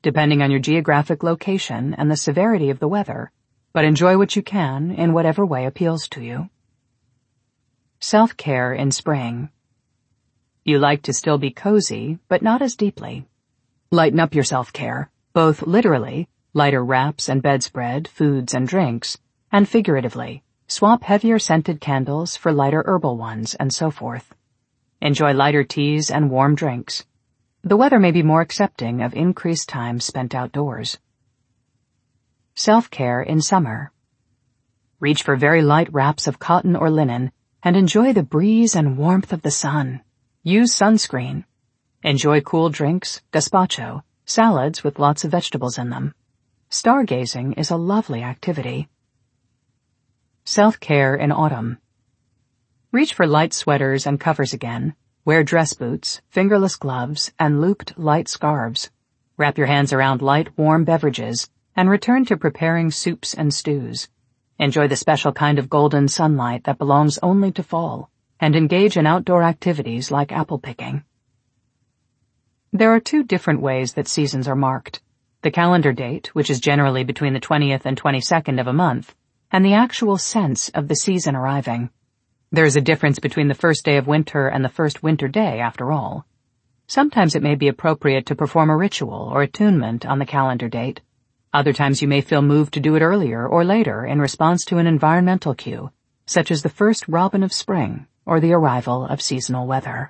depending on your geographic location and the severity of the weather, but enjoy what you can in whatever way appeals to you. Self-care in spring. You like to still be cozy, but not as deeply. Lighten up your self-care, both literally, lighter wraps and bedspread, foods and drinks, and figuratively, swap heavier scented candles for lighter herbal ones and so forth. Enjoy lighter teas and warm drinks. The weather may be more accepting of increased time spent outdoors. Self-care in summer. Reach for very light wraps of cotton or linen and enjoy the breeze and warmth of the sun. Use sunscreen. Enjoy cool drinks, gazpacho, salads with lots of vegetables in them. Stargazing is a lovely activity. Self-care in autumn. Reach for light sweaters and covers again. Wear dress boots, fingerless gloves, and looped light scarves. Wrap your hands around light, warm beverages and return to preparing soups and stews. Enjoy the special kind of golden sunlight that belongs only to fall, and engage in outdoor activities like apple picking. There are two different ways that seasons are marked: the calendar date, which is generally between the 20th and 22nd of a month, and the actual sense of the season arriving. There is a difference between the first day of winter and the first winter day, after all. Sometimes it may be appropriate to perform a ritual or attunement on the calendar date. Other times you may feel moved to do it earlier or later in response to an environmental cue, such as the first robin of spring or the arrival of seasonal weather.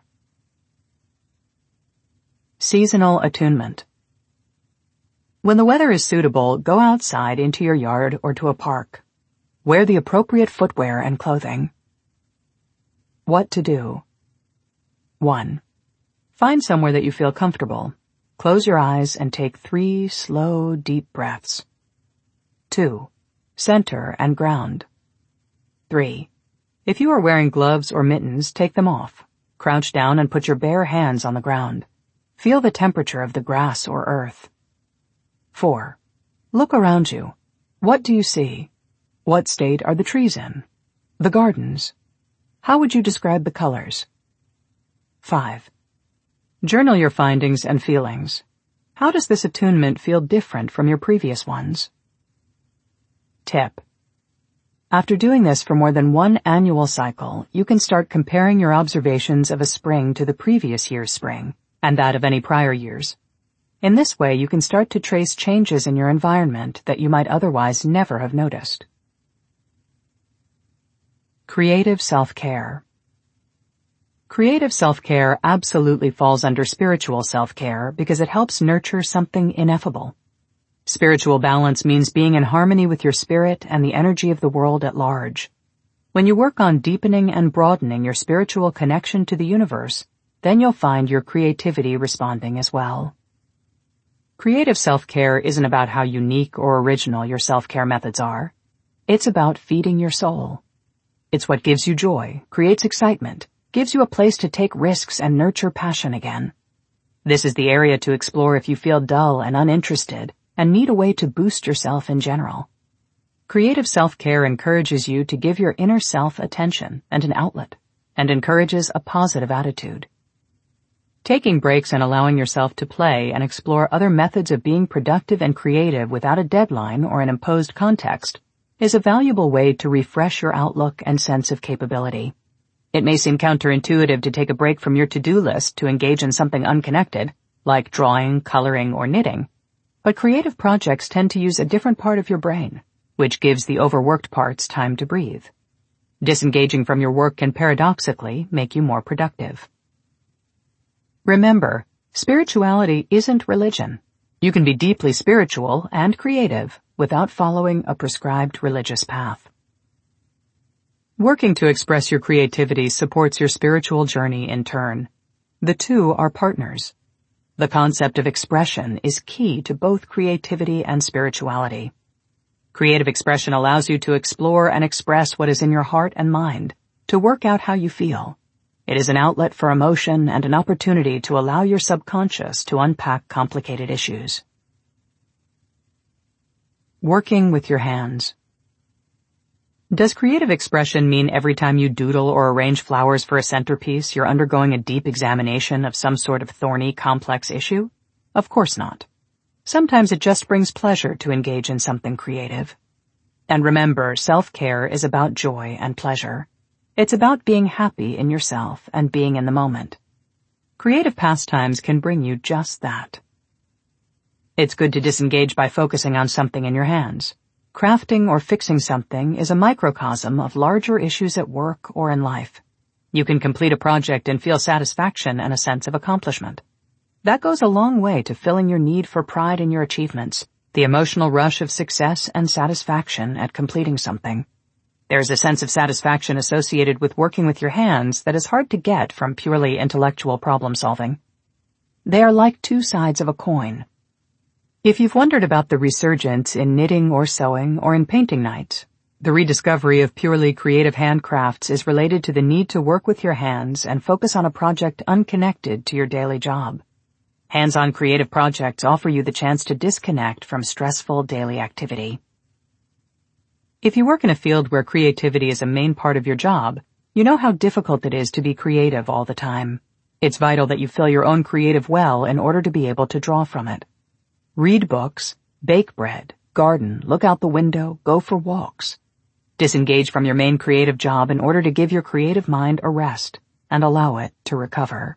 Seasonal attunement. When the weather is suitable, go outside into your yard or to a park. Wear the appropriate footwear and clothing. What to do. 1. Find somewhere that you feel comfortable. Close your eyes and take 3 slow, deep breaths. 2. Center and ground. 3. If you are wearing gloves or mittens, take them off. Crouch down and put your bare hands on the ground. Feel the temperature of the grass or earth. 4. Look around you. What do you see? What state are the trees in? The gardens? How would you describe the colors? 5. Journal your findings and feelings. How does this attunement feel different from your previous ones? Tip. After doing this for more than one annual cycle, you can start comparing your observations of a spring to the previous year's spring, and that of any prior years. In this way, you can start to trace changes in your environment that you might otherwise never have noticed. Creative self-care. Creative self-care absolutely falls under spiritual self-care because it helps nurture something ineffable. Spiritual balance means being in harmony with your spirit and the energy of the world at large. When you work on deepening and broadening your spiritual connection to the universe, then you'll find your creativity responding as well. Creative self-care isn't about how unique or original your self-care methods are. It's about feeding your soul. It's what gives you joy, creates excitement, gives you a place to take risks and nurture passion again. This is the area to explore if you feel dull and uninterested and need a way to boost yourself in general. Creative self-care encourages you to give your inner self attention and an outlet, and encourages a positive attitude. Taking breaks and allowing yourself to play and explore other methods of being productive and creative without a deadline or an imposed context is a valuable way to refresh your outlook and sense of capability. It may seem counterintuitive to take a break from your to-do list to engage in something unconnected, like drawing, coloring, or knitting, but creative projects tend to use a different part of your brain, which gives the overworked parts time to breathe. Disengaging from your work can paradoxically make you more productive. Remember, spirituality isn't religion. You can be deeply spiritual and creative without following a prescribed religious path. Working to express your creativity supports your spiritual journey in turn. The two are partners. The concept of expression is key to both creativity and spirituality. Creative expression allows you to explore and express what is in your heart and mind, to work out how you feel. It is an outlet for emotion and an opportunity to allow your subconscious to unpack complicated issues. Working with your hands. Does creative expression mean every time you doodle or arrange flowers for a centerpiece, you're undergoing a deep examination of some sort of thorny, complex issue? Of course not. Sometimes it just brings pleasure to engage in something creative. And remember, self-care is about joy and pleasure. It's about being happy in yourself and being in the moment. Creative pastimes can bring you just that. It's good to disengage by focusing on something in your hands. Crafting or fixing something is a microcosm of larger issues at work or in life. You can complete a project and feel satisfaction and a sense of accomplishment. That goes a long way to filling your need for pride in your achievements, the emotional rush of success and satisfaction at completing something. There's a sense of satisfaction associated with working with your hands that is hard to get from purely intellectual problem solving. They are like two sides of a coin. If you've wondered about the resurgence in knitting or sewing or in painting nights, the rediscovery of purely creative handcrafts is related to the need to work with your hands and focus on a project unconnected to your daily job. Hands-on creative projects offer you the chance to disconnect from stressful daily activity. If you work in a field where creativity is a main part of your job, you know how difficult it is to be creative all the time. It's vital that you fill your own creative well in order to be able to draw from it. Read books, bake bread, garden, look out the window, go for walks. Disengage from your main creative job in order to give your creative mind a rest and allow it to recover.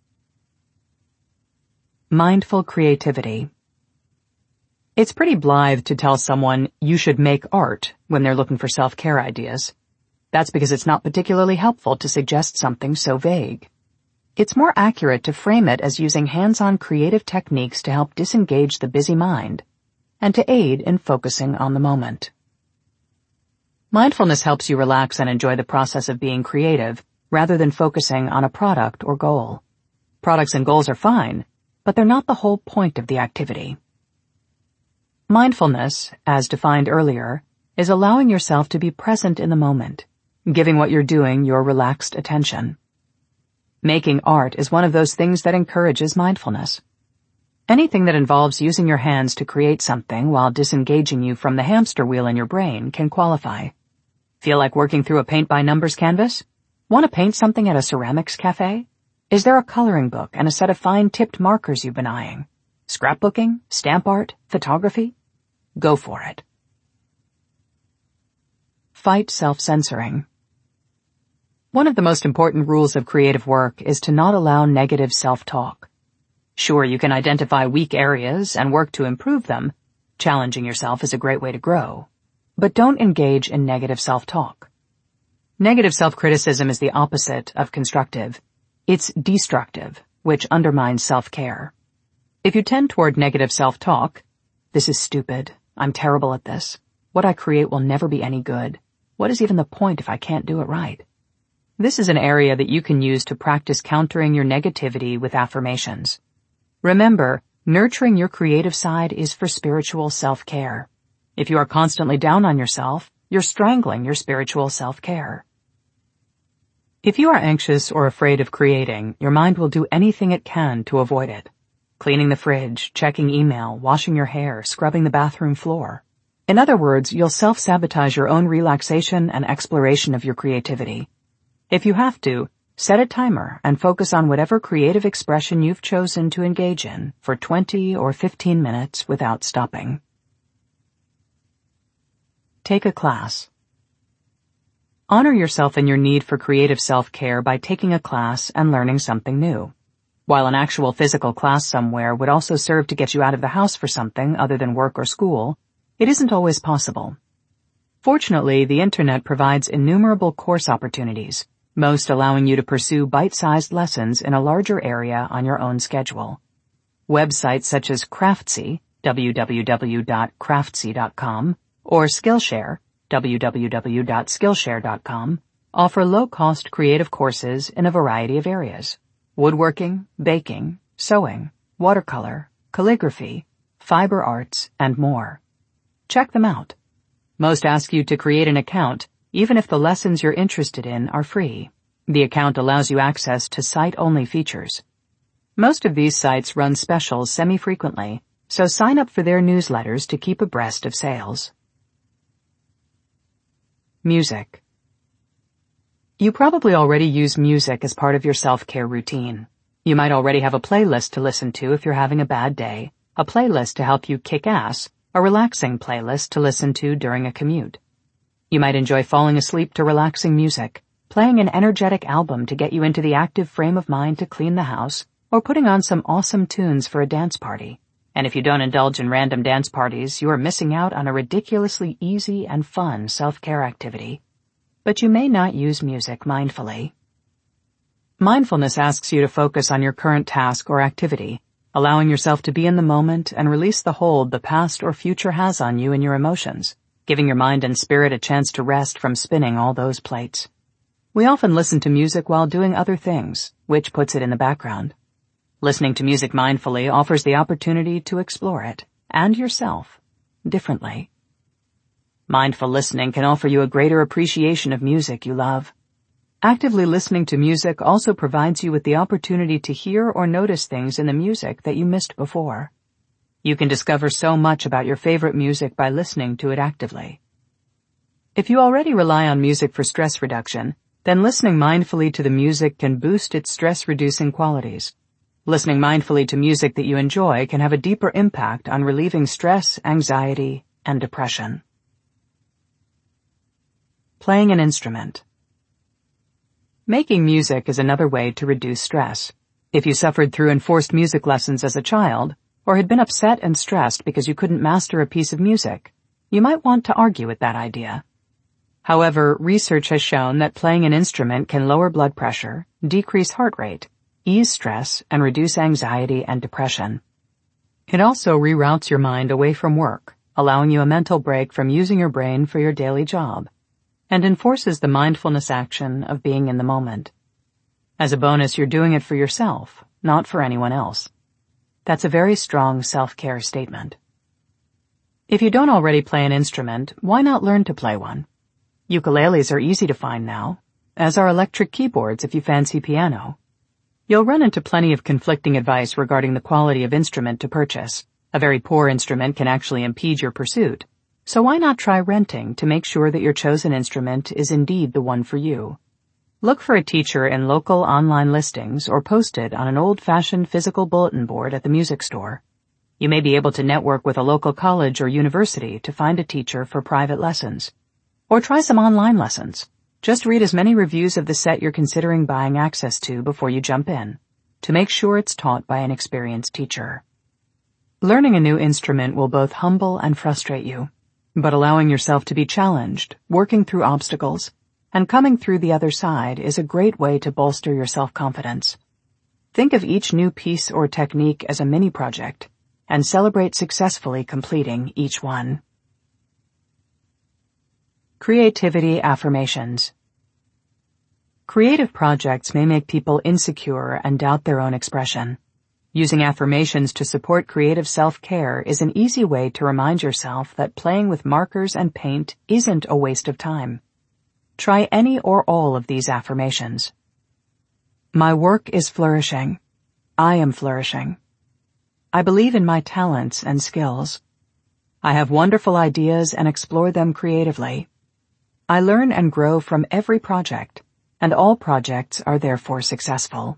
Mindful creativity. It's pretty blithe to tell someone you should make art when they're looking for self-care ideas. That's because it's not particularly helpful to suggest something so vague. It's more accurate to frame it as using hands-on creative techniques to help disengage the busy mind and to aid in focusing on the moment. Mindfulness helps you relax and enjoy the process of being creative rather than focusing on a product or goal. Products and goals are fine, but they're not the whole point of the activity. Mindfulness, as defined earlier, is allowing yourself to be present in the moment, giving what you're doing your relaxed attention. Making art is one of those things that encourages mindfulness. Anything that involves using your hands to create something while disengaging you from the hamster wheel in your brain can qualify. Feel like working through a paint-by-numbers canvas? Want to paint something at a ceramics cafe? Is there a coloring book and a set of fine-tipped markers you've been eyeing? Scrapbooking? Stamp art? Photography? Go for it. Fight self-censoring. One of the most important rules of creative work is to not allow negative self-talk. Sure, you can identify weak areas and work to improve them. Challenging yourself is a great way to grow. But don't engage in negative self-talk. Negative self-criticism is the opposite of constructive. It's destructive, which undermines self-care. If you tend toward negative self-talk, this is stupid, I'm terrible at this, what I create will never be any good, what is even the point if I can't do it right? This is an area that you can use to practice countering your negativity with affirmations. Remember, nurturing your creative side is for spiritual self-care. If you are constantly down on yourself, you're strangling your spiritual self-care. If you are anxious or afraid of creating, your mind will do anything it can to avoid it. Cleaning the fridge, checking email, washing your hair, scrubbing the bathroom floor. In other words, you'll self-sabotage your own relaxation and exploration of your creativity. If you have to, set a timer and focus on whatever creative expression you've chosen to engage in for 20 or 15 minutes without stopping. Take a class. Honor yourself in your need for creative self-care by taking a class and learning something new. While an actual physical class somewhere would also serve to get you out of the house for something other than work or school, it isn't always possible. Fortunately, the internet provides innumerable course opportunities, most allowing you to pursue bite-sized lessons in a larger area on your own schedule. Websites such as Craftsy, www.craftsy.com, or Skillshare, www.skillshare.com, offer low-cost creative courses in a variety of areas: woodworking, baking, sewing, watercolor, calligraphy, fiber arts, and more. Check them out. Most ask you to create an account, even if the lessons you're interested in are free. The account allows you access to site-only features. Most of these sites run specials semi-frequently, so sign up for their newsletters to keep abreast of sales. Music. You probably already use music as part of your self-care routine. You might already have a playlist to listen to if you're having a bad day, a playlist to help you kick ass, a relaxing playlist to listen to during a commute. You might enjoy falling asleep to relaxing music, playing an energetic album to get you into the active frame of mind to clean the house, or putting on some awesome tunes for a dance party. And if you don't indulge in random dance parties, you are missing out on a ridiculously easy and fun self-care activity. But you may not use music mindfully. Mindfulness asks you to focus on your current task or activity, allowing yourself to be in the moment and release the hold the past or future has on you and your emotions, giving your mind and spirit a chance to rest from spinning all those plates. We often listen to music while doing other things, which puts it in the background. Listening to music mindfully offers the opportunity to explore it, and yourself, differently. Mindful listening can offer you a greater appreciation of music you love. Actively listening to music also provides you with the opportunity to hear or notice things in the music that you missed before. You can discover so much about your favorite music by listening to it actively. If you already rely on music for stress reduction, then listening mindfully to the music can boost its stress-reducing qualities. Listening mindfully to music that you enjoy can have a deeper impact on relieving stress, anxiety, and depression. Playing an instrument. Making music is another way to reduce stress. If you suffered through enforced music lessons as a child, or had been upset and stressed because you couldn't master a piece of music, you might want to argue with that idea. However, research has shown that playing an instrument can lower blood pressure, decrease heart rate, ease stress, and reduce anxiety and depression. It also reroutes your mind away from work, allowing you a mental break from using your brain for your daily job, and enforces the mindfulness action of being in the moment. As a bonus, you're doing it for yourself, not for anyone else. That's a very strong self-care statement. If you don't already play an instrument, why not learn to play one? Ukuleles are easy to find now, as are electric keyboards if you fancy piano. You'll run into plenty of conflicting advice regarding the quality of instrument to purchase. A very poor instrument can actually impede your pursuit. So why not try renting to make sure that your chosen instrument is indeed the one for you? Look for a teacher in local online listings or posted on an old-fashioned physical bulletin board at the music store. You may be able to network with a local college or university to find a teacher for private lessons. Or try some online lessons. Just read as many reviews of the set you're considering buying access to before you jump in, to make sure it's taught by an experienced teacher. Learning a new instrument will both humble and frustrate you, but allowing yourself to be challenged, working through obstacles, and coming through the other side is a great way to bolster your self-confidence. Think of each new piece or technique as a mini-project, and celebrate successfully completing each one. Creativity affirmations. Creative projects may make people insecure and doubt their own expression. Using affirmations to support creative self-care is an easy way to remind yourself that playing with markers and paint isn't a waste of time. Try any or all of these affirmations. My work is flourishing. I am flourishing. I believe in my talents and skills. I have wonderful ideas and explore them creatively. I learn and grow from every project, and all projects are therefore successful.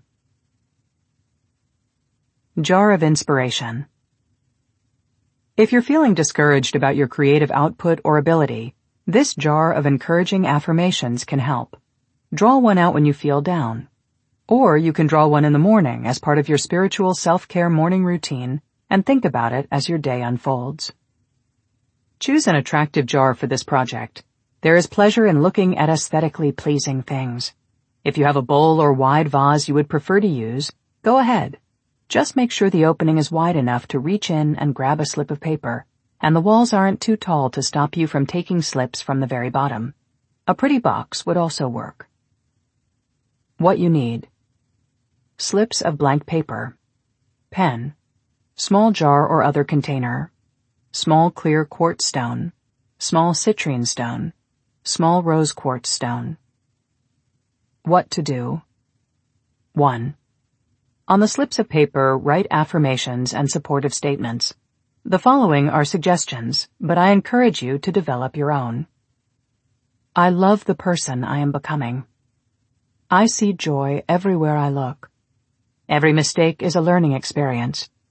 Jar of inspiration. If you're feeling discouraged about your creative output or ability, this jar of encouraging affirmations can help. Draw one out when you feel down. Or you can draw one in the morning as part of your spiritual self-care morning routine and think about it as your day unfolds. Choose an attractive jar for this project. There is pleasure in looking at aesthetically pleasing things. If you have a bowl or wide vase you would prefer to use, go ahead. Just make sure the opening is wide enough to reach in and grab a slip of paper, and the walls aren't too tall to stop you from taking slips from the very bottom. A pretty box would also work. What you need: slips of blank paper, pen, small jar or other container, small clear quartz stone, small citrine stone, small rose quartz stone. What to do: 1. On the slips of paper, write affirmations and supportive statements. The following are suggestions, but I encourage you to develop your own. I love the person I am becoming. I see joy everywhere I look. Every mistake is a learning experience.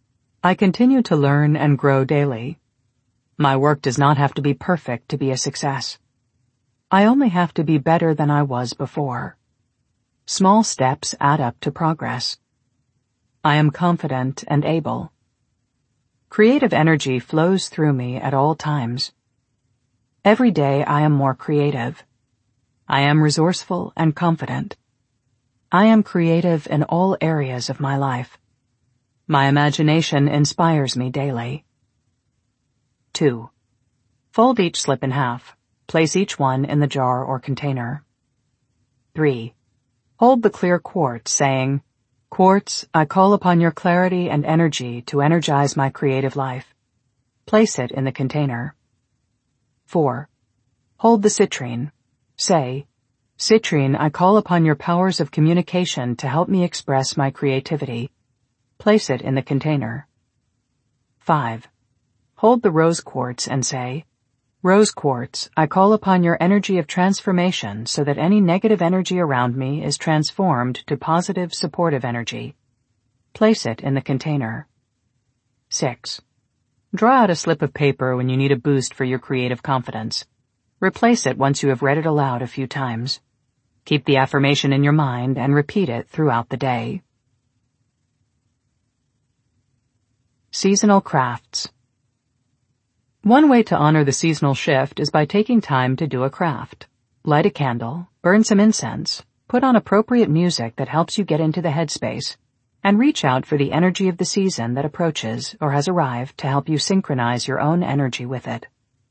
I continue to learn and grow daily. My work does not have to be perfect to be a success. I only have to be better than I was before. Small steps add up to progress. I am confident and able. Creative energy flows through me at all times. Every day I am more creative. I am resourceful and confident. I am creative in all areas of my life. My imagination inspires me daily. 2. Fold each slip in half. Place each one in the jar or container. 3. Hold the clear quartz, saying, "Quartz, I call upon your clarity and energy to energize my creative life." Place it in the container. 4. Hold the citrine. Say, "Citrine, I call upon your powers of communication to help me express my creativity." Place it in the container. 5. Hold the rose quartz and say, "Rose quartz, I call upon your energy of transformation so that any negative energy around me is transformed to positive, supportive energy." Place it in the container. 6. Draw out a slip of paper when you need a boost for your creative confidence. Replace it once you have read it aloud a few times. Keep the affirmation in your mind and repeat it throughout the day. Seasonal crafts. One way to honor the seasonal shift is by taking time to do a craft. Light a candle, burn some incense, put on appropriate music that helps you get into the headspace, and reach out for the energy of the season that approaches or has arrived to help you synchronize your own energy with it.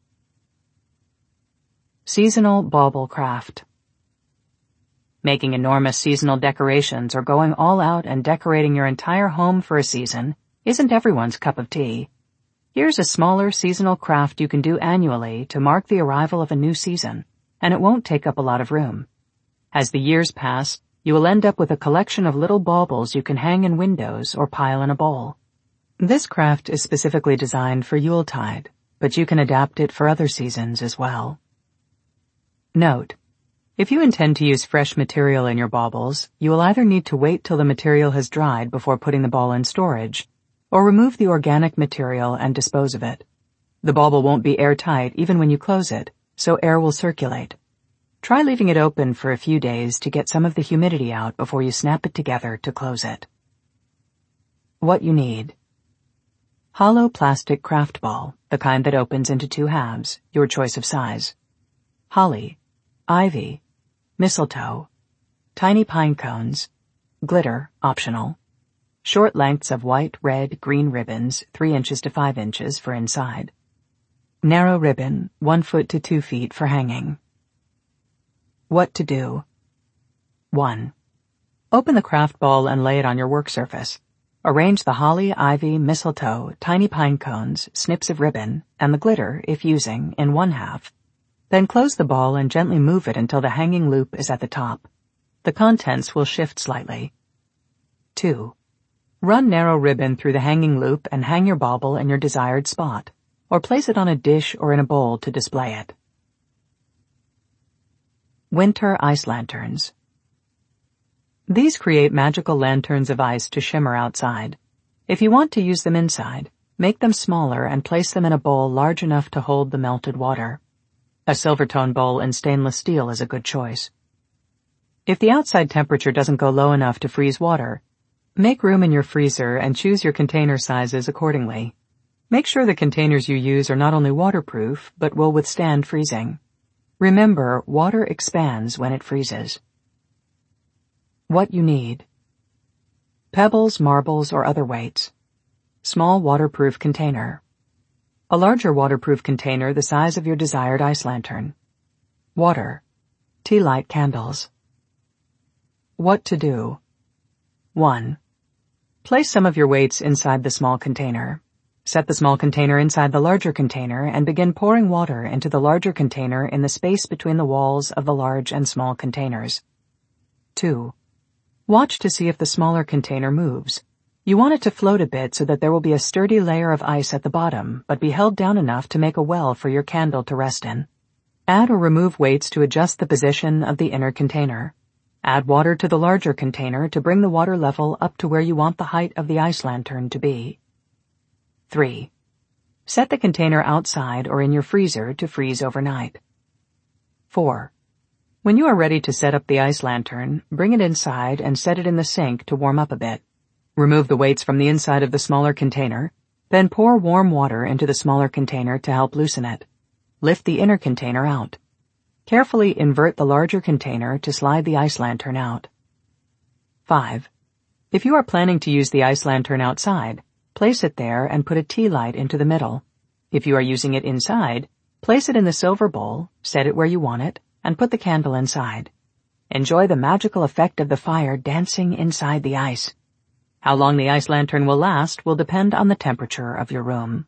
Seasonal bauble craft. Making enormous seasonal decorations or going all out and decorating your entire home for a season isn't everyone's cup of tea. Here's a smaller seasonal craft you can do annually to mark the arrival of a new season, and it won't take up a lot of room. As the years pass, you will end up with a collection of little baubles you can hang in windows or pile in a bowl. This craft is specifically designed for Yuletide, but you can adapt it for other seasons as well. Note: if you intend to use fresh material in your baubles, you will either need to wait till the material has dried before putting the ball in storage, or remove the organic material and dispose of it. The bauble won't be airtight even when you close it, so air will circulate. Try leaving it open for a few days to get some of the humidity out before you snap it together to close it. What you need: hollow plastic craft ball, the kind that opens into 2 halves, your choice of size. Holly, ivy, mistletoe, tiny pine cones, glitter, optional. Short lengths of white, red, green ribbons, 3 inches to 5 inches for inside. Narrow ribbon, 1 foot to 2 feet for hanging. What to do: 1. Open the craft ball and lay it on your work surface. Arrange the holly, ivy, mistletoe, tiny pine cones, snips of ribbon, and the glitter, if using, in 1 half. Then close the ball and gently move it until the hanging loop is at the top. The contents will shift slightly. 2. Run narrow ribbon through the hanging loop and hang your bauble in your desired spot, or place it on a dish or in a bowl to display it. Winter ice lanterns. These create magical lanterns of ice to shimmer outside. If you want to use them inside, make them smaller and place them in a bowl large enough to hold the melted water. A Silvertone bowl in stainless steel is a good choice. If the outside temperature doesn't go low enough to freeze water, make room in your freezer and choose your container sizes accordingly. Make sure the containers you use are not only waterproof, but will withstand freezing. Remember, water expands when it freezes. What you need: pebbles, marbles, or other weights. Small waterproof container. A larger waterproof container the size of your desired ice lantern. Water. Tea light candles. What to do: 1. Place some of your weights inside the small container. Set the small container inside the larger container and begin pouring water into the larger container in the space between the walls of the large and small containers. 2. Watch to see if the smaller container moves. You want it to float a bit so that there will be a sturdy layer of ice at the bottom, but be held down enough to make a well for your candle to rest in. Add or remove weights to adjust the position of the inner container. Add water to the larger container to bring the water level up to where you want the height of the ice lantern to be. 3. Set the container outside or in your freezer to freeze overnight. 4. When you are ready to set up the ice lantern, bring it inside and set it in the sink to warm up a bit. Remove the weights from the inside of the smaller container, then pour warm water into the smaller container to help loosen it. Lift the inner container out. Carefully invert the larger container to slide the ice lantern out. 5. If you are planning to use the ice lantern outside, place it there and put a tea light into the middle. If you are using it inside, place it in the silver bowl, set it where you want it, and put the candle inside. Enjoy the magical effect of the fire dancing inside the ice. How long the ice lantern will last will depend on the temperature of your room.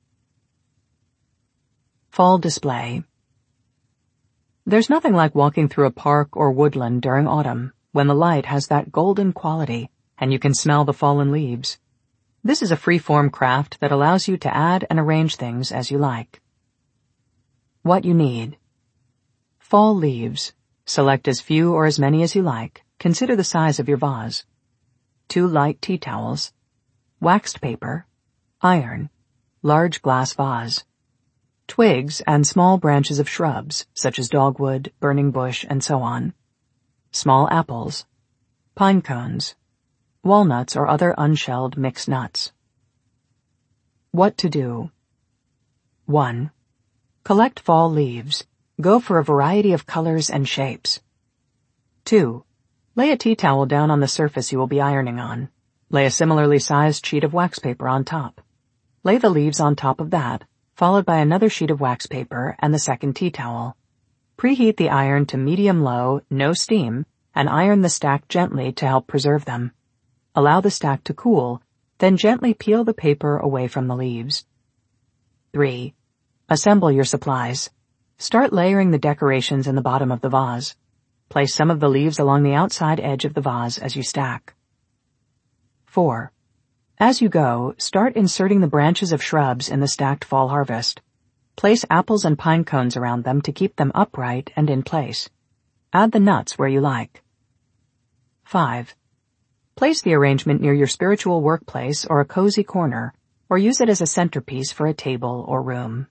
Fall display. There's nothing like walking through a park or woodland during autumn, when the light has that golden quality and you can smell the fallen leaves. This is a free-form craft that allows you to add and arrange things as you like. What you need. Fall leaves. Select as few or as many as you like. Consider the size of your vase. 2 light tea towels. Waxed paper. Iron. Large glass vase. Twigs and small branches of shrubs, such as dogwood, burning bush, and so on. Small apples. Pine cones. Walnuts or other unshelled mixed nuts. What to do. 1. Collect fall leaves. Go for a variety of colors and shapes. 2. Lay a tea towel down on the surface you will be ironing on. Lay a similarly sized sheet of wax paper on top. Lay the leaves on top of that, followed by another sheet of wax paper and the second tea towel. Preheat the iron to medium-low, no steam, and iron the stack gently to help preserve them. Allow the stack to cool, then gently peel the paper away from the leaves. 3. Assemble your supplies. Start layering the decorations in the bottom of the vase. Place some of the leaves along the outside edge of the vase as you stack. 4. As you go, start inserting the branches of shrubs in the stacked fall harvest. Place apples and pine cones around them to keep them upright and in place. Add the nuts where you like. 5. Place the arrangement near your spiritual workplace or a cozy corner, or use it as a centerpiece for a table or room.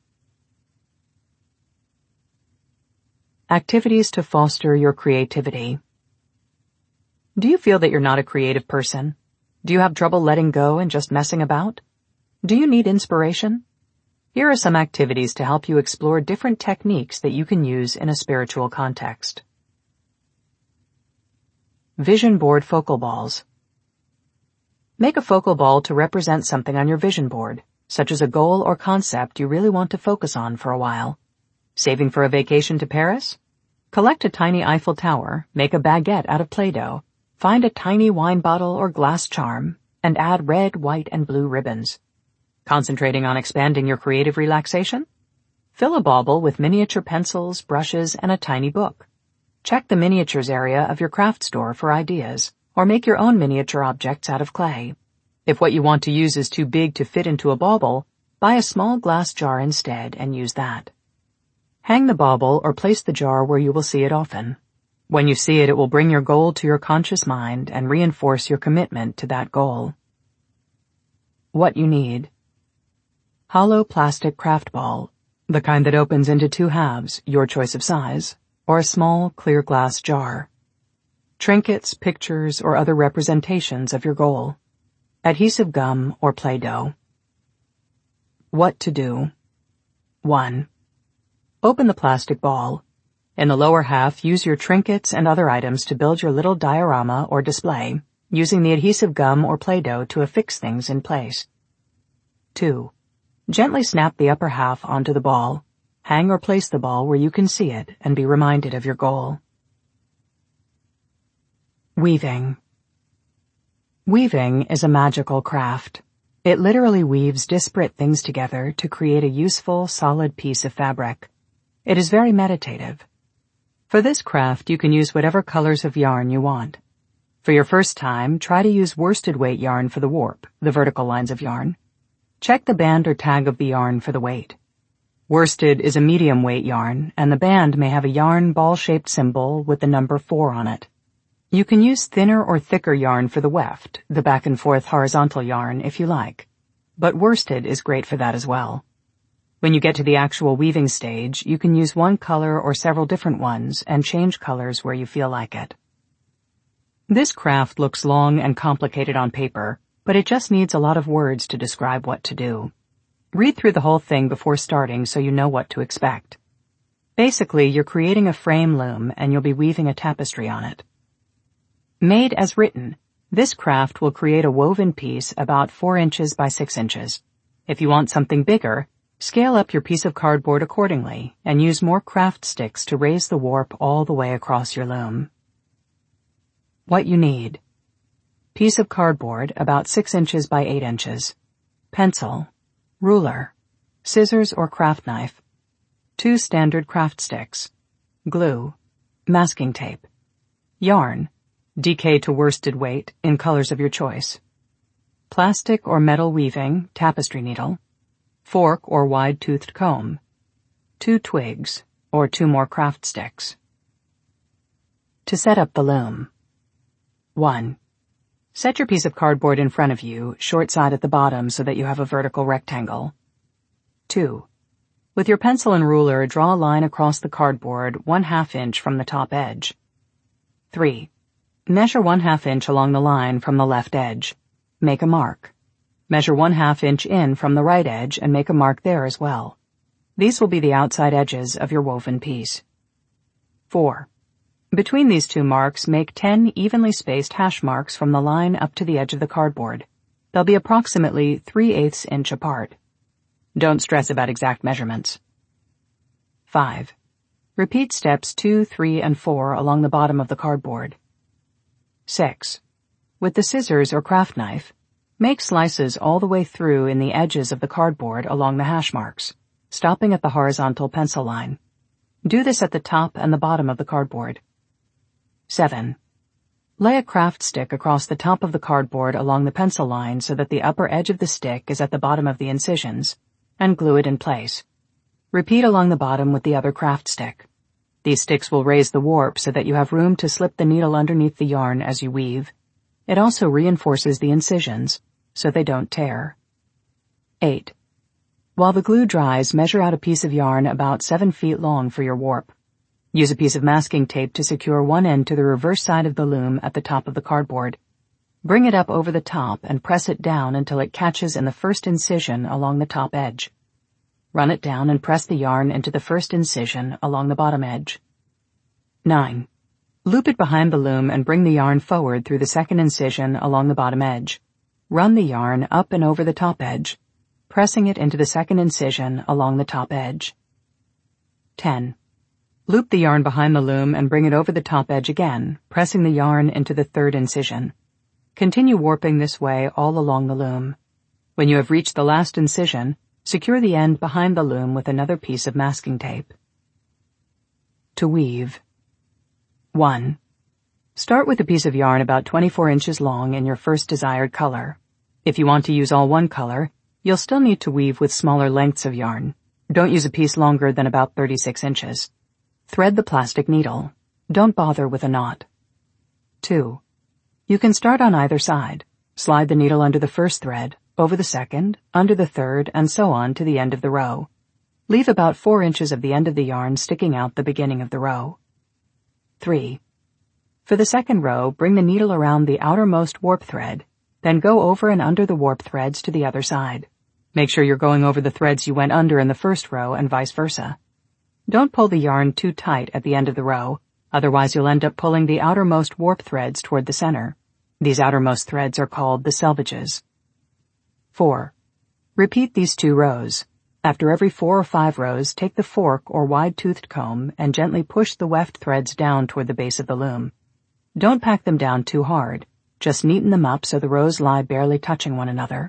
Activities to foster your creativity. Do you feel that you're not a creative person? Do you have trouble letting go and just messing about? Do you need inspiration? Here are some activities to help you explore different techniques that you can use in a spiritual context. Vision board focal balls. Make a focal ball to represent something on your vision board, such as a goal or concept you really want to focus on for a while. Saving for a vacation to Paris? Collect a tiny Eiffel Tower, make a baguette out of Play-Doh, find a tiny wine bottle or glass charm, and add red, white, and blue ribbons. Concentrating on expanding your creative relaxation? Fill a bauble with miniature pencils, brushes, and a tiny book. Check the miniatures area of your craft store for ideas, or make your own miniature objects out of clay. If what you want to use is too big to fit into a bauble, buy a small glass jar instead and use that. Hang the bauble or place the jar where you will see it often. When you see it, it will bring your goal to your conscious mind and reinforce your commitment to that goal. What you need. Hollow plastic craft ball, the kind that opens into 2 halves, your choice of size, or a small clear glass jar. Trinkets, pictures, or other representations of your goal. Adhesive gum or Play-Doh. What to do. 1. Open the plastic ball. In the lower half, use your trinkets and other items to build your little diorama or display, using the adhesive gum or Play-Doh to affix things in place. 2. Gently snap the upper half onto the ball. Hang or place the ball where you can see it and be reminded of your goal. Weaving. Weaving is a magical craft. It literally weaves disparate things together to create a useful, solid piece of fabric. It is very meditative. For this craft, you can use whatever colors of yarn you want. For your first time, try to use worsted weight yarn for the warp, the vertical lines of yarn. Check the band or tag of the yarn for the weight. Worsted is a medium weight yarn, and the band may have a yarn ball-shaped symbol with the number 4 on it. You can use thinner or thicker yarn for the weft, the back and forth horizontal yarn, if you like. but worsted is great for that as well. When you get to the actual weaving stage, you can use one color or several different ones and change colors where you feel like it. This craft looks long and complicated on paper, but it just needs a lot of words to describe what to do. Read through the whole thing before starting so you know what to expect. Basically, you're creating a frame loom and you'll be weaving a tapestry on it. Made as written, this craft will create a woven piece about 4 inches by 6 inches. If you want something bigger, scale up your piece of cardboard accordingly and use more craft sticks to raise the warp all the way across your loom. What you need: piece of cardboard about 6 inches by 8 inches, pencil, ruler, scissors or craft knife, 2 standard craft sticks, glue, masking tape, yarn, DK to worsted weight in colors of your choice, plastic or metal weaving, tapestry needle, fork or wide-toothed comb, 2 twigs or 2 more craft sticks. To set up the loom. 1. Set your piece of cardboard in front of you, short side at the bottom so that you have a vertical rectangle. 2. With your pencil and ruler, draw a line across the cardboard 1/2 inch from the top edge. 3. Measure 1/2 inch along the line from the left edge. Make a mark. Measure 1/2 inch in from the right edge and make a mark there as well. These will be the outside edges of your woven piece. 4. Between these 2 marks, make 10 evenly spaced hash marks from the line up to the edge of the cardboard. They'll be approximately 3/8 inch apart. Don't stress about exact measurements. 5. Repeat steps 2, 3, and 4 along the bottom of the cardboard. 6. With the scissors or craft knife, make slices all the way through in the edges of the cardboard along the hash marks, stopping at the horizontal pencil line. Do this at the top and the bottom of the cardboard. 7. Lay a craft stick across the top of the cardboard along the pencil line so that the upper edge of the stick is at the bottom of the incisions, and glue it in place. Repeat along the bottom with the other craft stick. These sticks will raise the warp so that you have room to slip the needle underneath the yarn as you weave. It also reinforces the incisions so they don't tear. 8. While the glue dries, measure out a piece of yarn about 7 feet long for your warp. Use a piece of masking tape to secure one end to the reverse side of the loom at the top of the cardboard. Bring it up over the top and press it down until it catches in the first incision along the top edge. Run it down and press the yarn into the first incision along the bottom edge. 9. Loop it behind the loom and bring the yarn forward through the second incision along the bottom edge. Run the yarn up and over the top edge, pressing it into the second incision along the top edge. 10. Loop the yarn behind the loom and bring it over the top edge again, pressing the yarn into the third incision. Continue warping this way all along the loom. When you have reached the last incision, secure the end behind the loom with another piece of masking tape. To weave. 1. Start with a piece of yarn about 24 inches long in your first desired color. If you want to use all one color, you'll still need to weave with smaller lengths of yarn. Don't use a piece longer than about 36 inches. Thread the plastic needle. Don't bother with a knot. 2. You can start on either side. Slide the needle under the first thread, over the second, under the third, and so on to the end of the row. Leave about 4 inches of the end of the yarn sticking out the beginning of the row. 3. For the second row, bring the needle around the outermost warp thread, then go over and under the warp threads to the other side. Make sure you're going over the threads you went under in the first row and vice versa. Don't pull the yarn too tight at the end of the row, otherwise you'll end up pulling the outermost warp threads toward the center. These outermost threads are called the selvages. 4. Repeat these 2 rows. After every 4 or 5 rows, take the fork or wide-toothed comb and gently push the weft threads down toward the base of the loom. Don't pack them down too hard. Just neaten them up so the rows lie barely touching one another.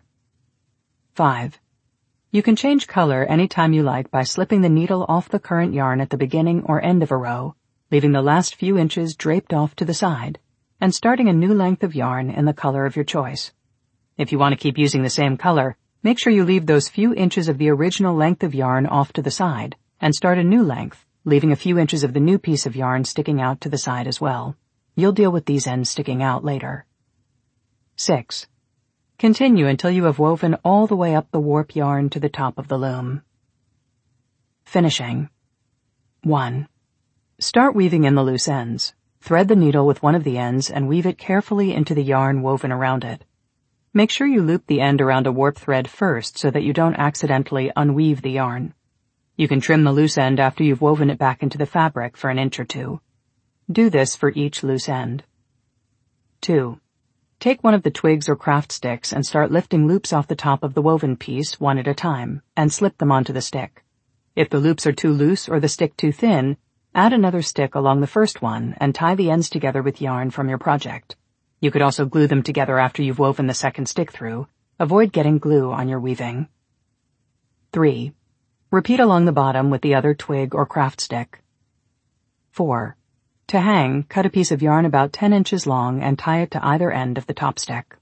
5. You can change color any time you like by slipping the needle off the current yarn at the beginning or end of a row, leaving the last few inches draped off to the side, and starting a new length of yarn in the color of your choice. If you want to keep using the same color, make sure you leave those few inches of the original length of yarn off to the side, and start a new length, leaving a few inches of the new piece of yarn sticking out to the side as well. You'll deal with these ends sticking out later. 6. Continue until you have woven all the way up the warp yarn to the top of the loom. Finishing. 1. Start weaving in the loose ends. Thread the needle with one of the ends and weave it carefully into the yarn woven around it. Make sure you loop the end around a warp thread first so that you don't accidentally unweave the yarn. You can trim the loose end after you've woven it back into the fabric for an inch or two. Do this for each loose end. 2. Take one of the twigs or craft sticks and start lifting loops off the top of the woven piece one at a time and slip them onto the stick. If the loops are too loose or the stick too thin, add another stick along the first one and tie the ends together with yarn from your project. You could also glue them together after you've woven the second stick through. Avoid getting glue on your weaving. 3. Repeat along the bottom with the other twig or craft stick. 4. To hang, cut a piece of yarn about 10 inches long and tie it to either end of the top stick.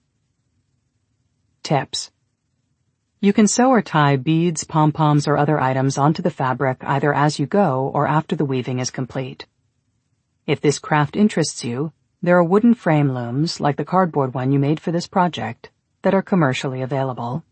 Tips. You can sew or tie beads, pom-poms, or other items onto the fabric either as you go or after the weaving is complete. If this craft interests you, there are wooden frame looms, like the cardboard one you made for this project, that are commercially available.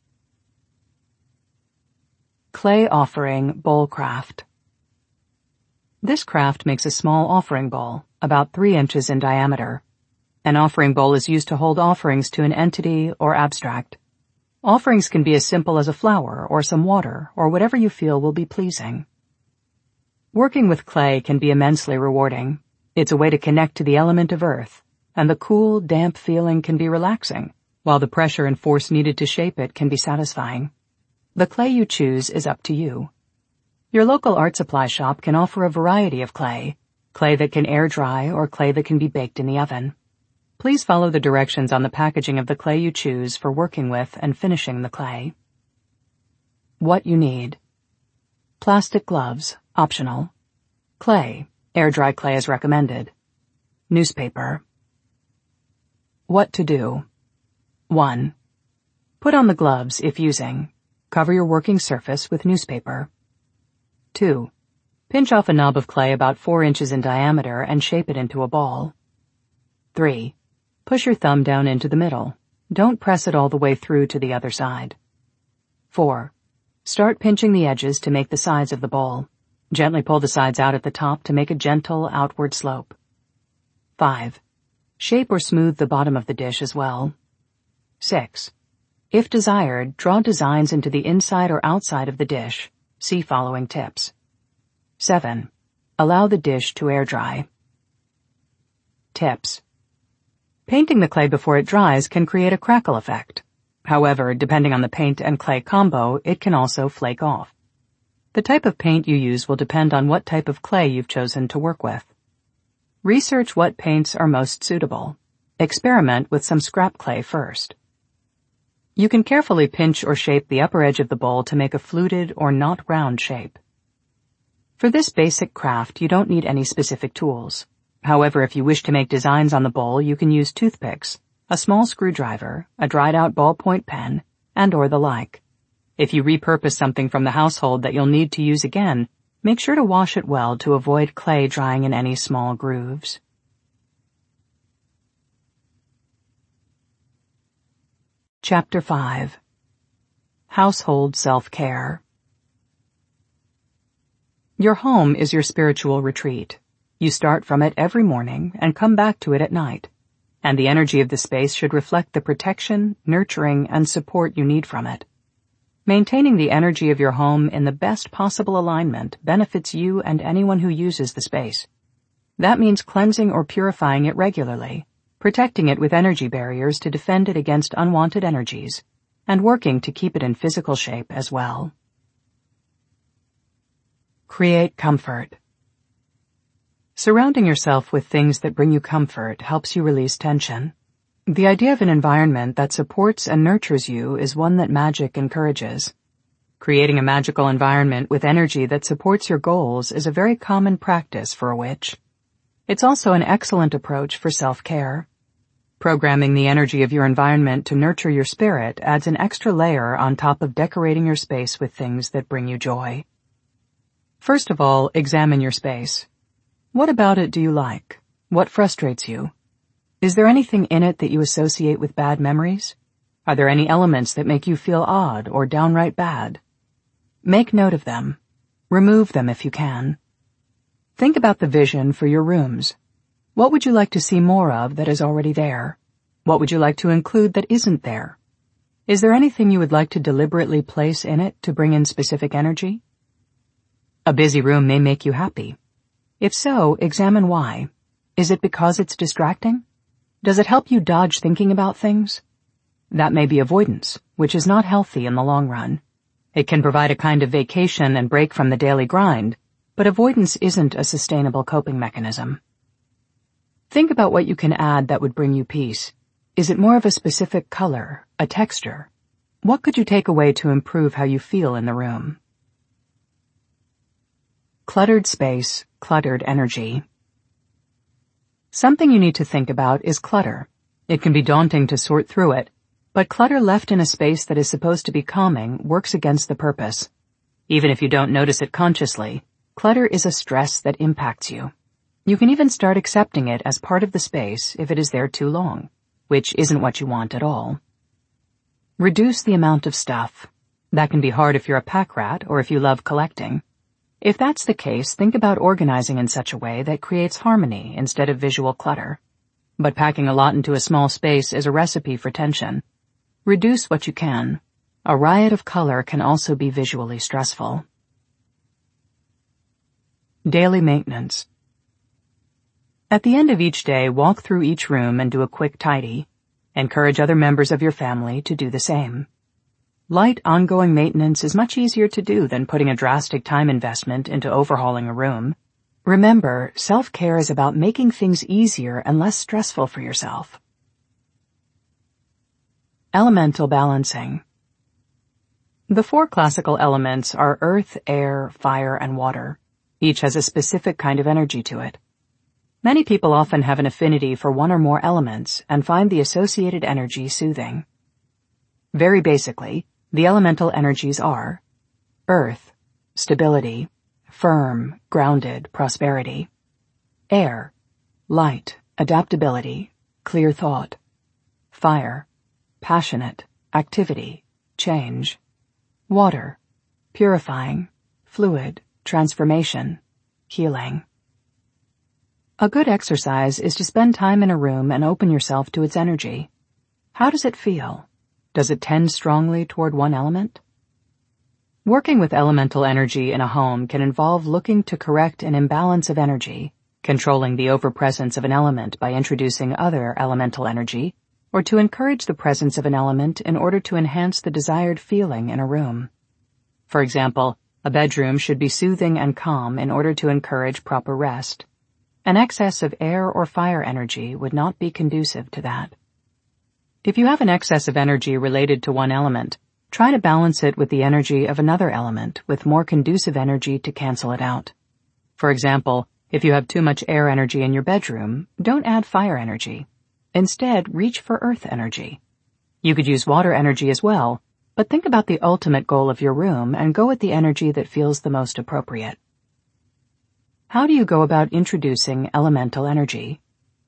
Clay Offering Bowl Craft. This craft makes a small offering bowl, about 3 inches in diameter. An offering bowl is used to hold offerings to an entity or abstract. Offerings can be as simple as a flower or some water or whatever you feel will be pleasing. Working with clay can be immensely rewarding. It's a way to connect to the element of earth, and the cool, damp feeling can be relaxing, while the pressure and force needed to shape it can be satisfying. The clay you choose is up to you. Your local art supply shop can offer a variety of clay that can air dry or clay that can be baked in the oven. Please follow the directions on the packaging of the clay you choose for working with and finishing the clay. What you need. Plastic gloves, optional. Clay, air dry clay is recommended. Newspaper. What to do. 1. Put on the gloves if using. Cover your working surface with newspaper. 2. Pinch off a knob of clay about 4 inches in diameter and shape it into a ball. 3. Push your thumb down into the middle. Don't press it all the way through to the other side. 4. Start pinching the edges to make the sides of the bowl. Gently pull the sides out at the top to make a gentle outward slope. 5. Shape or smooth the bottom of the dish as well. 6. If desired, draw designs into the inside or outside of the dish. See following tips. 7. Allow the dish to air dry. Tips. Painting the clay before it dries can create a crackle effect. However, depending on the paint and clay combo, it can also flake off. The type of paint you use will depend on what type of clay you've chosen to work with. Research what paints are most suitable. Experiment with some scrap clay first. You can carefully pinch or shape the upper edge of the bowl to make a fluted or not round shape. For this basic craft, you don't need any specific tools. However, if you wish to make designs on the bowl, you can use toothpicks, a small screwdriver, a dried-out ballpoint pen, and/or the like. If you repurpose something from the household that you'll need to use again, make sure to wash it well to avoid clay drying in any small grooves. Chapter 5. Household Self-Care. Your home is your spiritual retreat. You start from it every morning and come back to it at night, and the energy of the space should reflect the protection, nurturing, and support you need from it. Maintaining the energy of your home in the best possible alignment benefits you and anyone who uses the space. That means cleansing or purifying it regularly, protecting it with energy barriers to defend it against unwanted energies, and working to keep it in physical shape as well. Create comfort. Surrounding yourself with things that bring you comfort helps you release tension. The idea of an environment that supports and nurtures you is one that magic encourages. Creating a magical environment with energy that supports your goals is a very common practice for a witch. It's also an excellent approach for self-care. Programming the energy of your environment to nurture your spirit adds an extra layer on top of decorating your space with things that bring you joy. First of all, examine your space. What about it do you like? What frustrates you? Is there anything in it that you associate with bad memories? Are there any elements that make you feel odd or downright bad? Make note of them. Remove them if you can. Think about the vision for your rooms. What would you like to see more of that is already there? What would you like to include that isn't there? Is there anything you would like to deliberately place in it to bring in specific energy? A busy room may make you happy. If so, examine why. Is it because it's distracting? Does it help you dodge thinking about things? That may be avoidance, which is not healthy in the long run. It can provide a kind of vacation and break from the daily grind, but avoidance isn't a sustainable coping mechanism. Think about what you can add that would bring you peace. Is it more of a specific color, a texture? What could you take away to improve how you feel in the room? Cluttered space, cluttered energy. Something you need to think about is clutter. It can be daunting to sort through it, but clutter left in a space that is supposed to be calming works against the purpose. Even if you don't notice it consciously, clutter is a stress that impacts you. You can even start accepting it as part of the space if it is there too long, which isn't what you want at all. Reduce the amount of stuff. That can be hard if you're a pack rat or if you love collecting. If that's the case, think about organizing in such a way that creates harmony instead of visual clutter. But packing a lot into a small space is a recipe for tension. Reduce what you can. A riot of color can also be visually stressful. Daily maintenance. At the end of each day, walk through each room and do a quick tidy. Encourage other members of your family to do the same. Light, ongoing maintenance is much easier to do than putting a drastic time investment into overhauling a room. Remember, self-care is about making things easier and less stressful for yourself. Elemental balancing. The 4 classical elements are earth, air, fire, and water. Each has a specific kind of energy to it. Many people often have an affinity for one or more elements and find the associated energy soothing. Very basically, the elemental energies are earth, stability, firm, grounded, prosperity; air, light, adaptability, clear thought; fire, passionate, activity, change; water, purifying, fluid, transformation, healing. A good exercise is to spend time in a room and open yourself to its energy. How does it feel? Does it tend strongly toward one element? Working with elemental energy in a home can involve looking to correct an imbalance of energy, controlling the overpresence of an element by introducing other elemental energy, or to encourage the presence of an element in order to enhance the desired feeling in a room. For example, a bedroom should be soothing and calm in order to encourage proper rest. An excess of air or fire energy would not be conducive to that. If you have an excess of energy related to one element, try to balance it with the energy of another element with more conducive energy to cancel it out. For example, if you have too much air energy in your bedroom, don't add fire energy. Instead, reach for earth energy. You could use water energy as well, but think about the ultimate goal of your room and go with the energy that feels the most appropriate. How do you go about introducing elemental energy?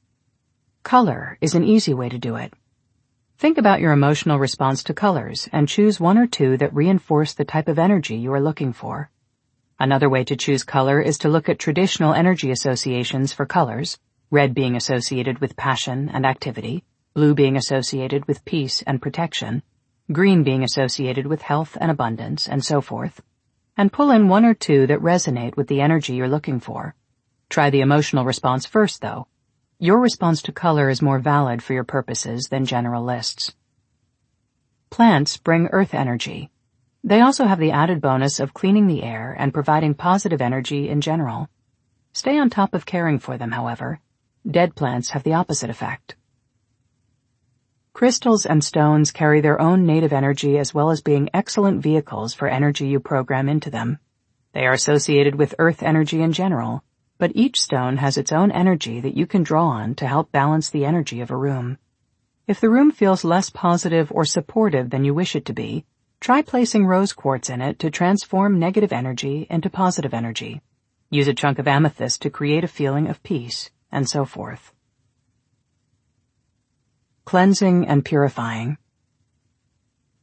Color is an easy way to do it. Think about your emotional response to colors and choose 1 or 2 that reinforce the type of energy you are looking for. Another way to choose color is to look at traditional energy associations for colors, red being associated with passion and activity, blue being associated with peace and protection, green being associated with health and abundance, and so forth, and pull in 1 or 2 that resonate with the energy you're looking for. Try the emotional response first, though. Your response to color is more valid for your purposes than general lists. Plants bring earth energy. They also have the added bonus of cleaning the air and providing positive energy in general. Stay on top of caring for them, however. Dead plants have the opposite effect. Crystals and stones carry their own native energy as well as being excellent vehicles for energy you program into them. They are associated with earth energy in general, but each stone has its own energy that you can draw on to help balance the energy of a room. If the room feels less positive or supportive than you wish it to be, try placing rose quartz in it to transform negative energy into positive energy. Use a chunk of amethyst to create a feeling of peace, and so forth. Cleansing and purifying.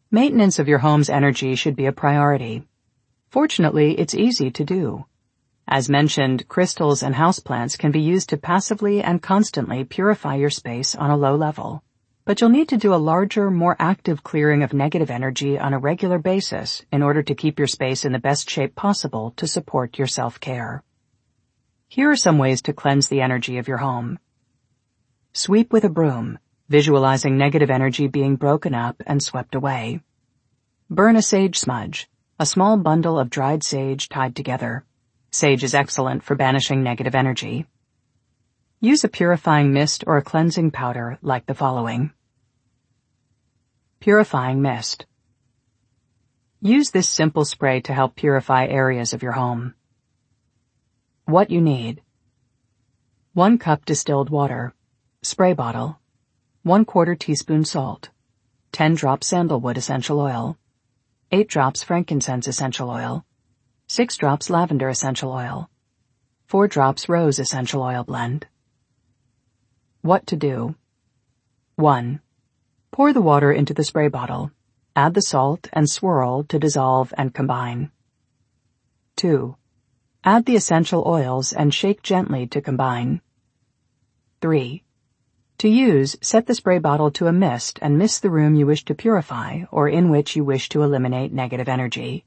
Maintenance of your home's energy should be a priority. Fortunately, it's easy to do. As mentioned, crystals and houseplants can be used to passively and constantly purify your space on a low level. But you'll need to do a larger, more active clearing of negative energy on a regular basis in order to keep your space in the best shape possible to support your self-care. Here are some ways to cleanse the energy of your home. Sweep with a broom, visualizing negative energy being broken up and swept away. Burn a sage smudge, a small bundle of dried sage tied together. Sage is excellent for banishing negative energy. Use a purifying mist or a cleansing powder like the following. Purifying mist. Use this simple spray to help purify areas of your home. What you need. 1 cup distilled water, spray bottle, 1/4 teaspoon salt, 10 drops sandalwood essential oil, 8 drops frankincense essential oil, 6 drops lavender essential oil, 4 drops rose essential oil blend. What to do. 1. Pour the water into the spray bottle. Add the salt and swirl to dissolve and combine. 2. Add the essential oils and shake gently to combine. 3. To use, set the spray bottle to a mist and mist the room you wish to purify or in which you wish to eliminate negative energy.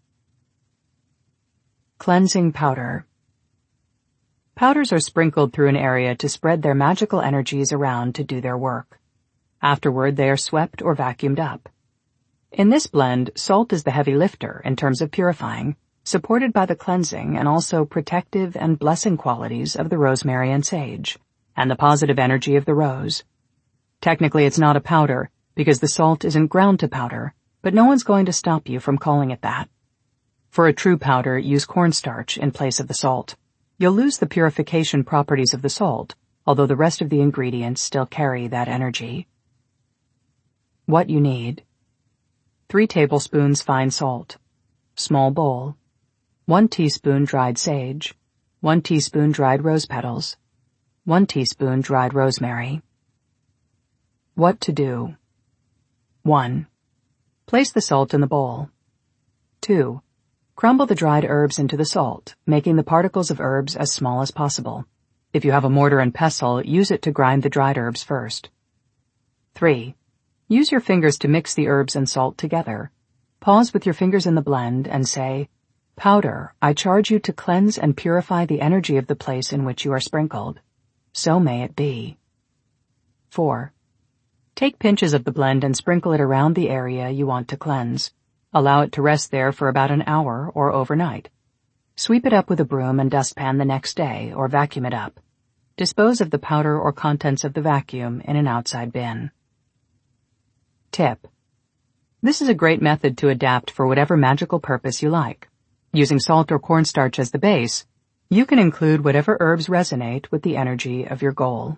Cleansing powder. Powders are sprinkled through an area to spread their magical energies around to do their work. Afterward, they are swept or vacuumed up. In this blend, salt is the heavy lifter in terms of purifying, supported by the cleansing and also protective and blessing qualities of the rosemary and sage, and the positive energy of the rose. Technically, it's not a powder, because the salt isn't ground to powder, but no one's going to stop you from calling it that. For a true powder, use cornstarch in place of the salt. You'll lose the purification properties of the salt, although the rest of the ingredients still carry that energy. What you need. 3 tablespoons fine salt, small bowl, 1 teaspoon dried sage, 1 teaspoon dried rose petals, 1 teaspoon dried rosemary. What to do. 1. Place the salt in the bowl. 2. Crumble the dried herbs into the salt, making the particles of herbs as small as possible. If you have a mortar and pestle, use it to grind the dried herbs first. 3. Use your fingers to mix the herbs and salt together. Pause with your fingers in the blend and say, "Powder, I charge you to cleanse and purify the energy of the place in which you are sprinkled. So may it be." 4. Take pinches of the blend and sprinkle it around the area you want to cleanse. Allow it to rest there for about an hour or overnight. Sweep it up with a broom and dustpan the next day or vacuum it up. Dispose of the powder or contents of the vacuum in an outside bin. Tip. This is a great method to adapt for whatever magical purpose you like. Using salt or cornstarch as the base, you can include whatever herbs resonate with the energy of your goal.